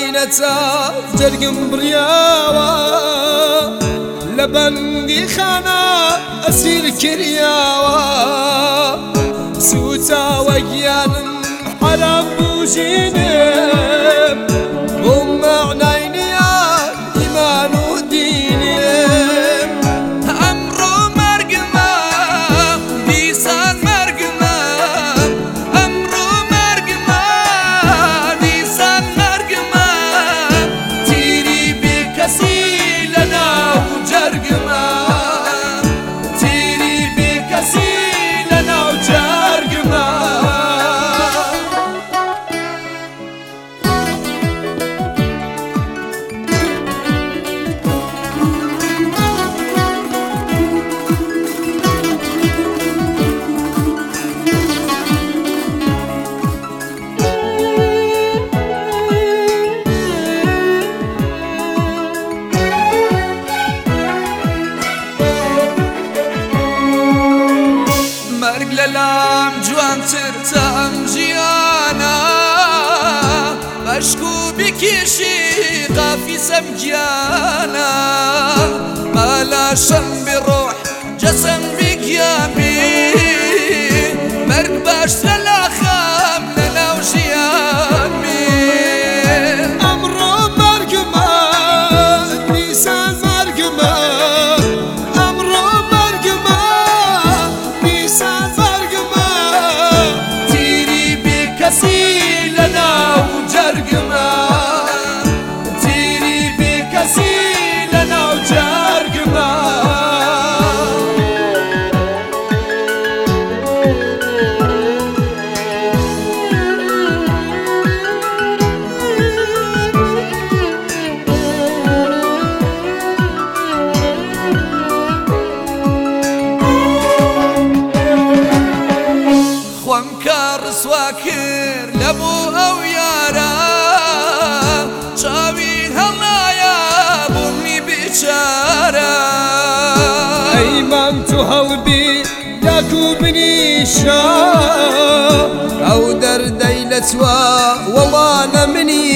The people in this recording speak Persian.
عینەتا جەرگم بڕیاوە لە بەندی خانە ئەسیر کردیاوە سوتاوە گیانم حەرام بژینم بۆ مەعنای نییە ئیمان و دینم ئەمڕۆ مەرگمە دیسان مەرگمە ئەمڕۆ مەرگمە دیسان مەرگمە تیری بێکەسی لەناو جەرگمە تیری بێکەسی لەناو جەرگمە مەرگ لەلام جوانتر تا ئەم ژیانە بەشک و بیکێشی قافی سەمگیانە مالاشەم بڕۆح جەسەم بیگیامی مەرگ باشترە لاخەم لەناو ژیانمی ئەمڕۆ مەرگمە دیسان مەرگمە ئەمڕۆ مەرگمە دیسان مەرگمە تیری بێکەسی لەناو جەرگمە تیری بێکەسی لەناو جەرگمە خۆم کار ڕسوا کرد لەبوو ئەو یارە چاوی هەڵایە بوومی بیچارە ئەی مام تو هەڵبی داک و بنیشە ئەو دەردەی لە چوە وەڵانە منی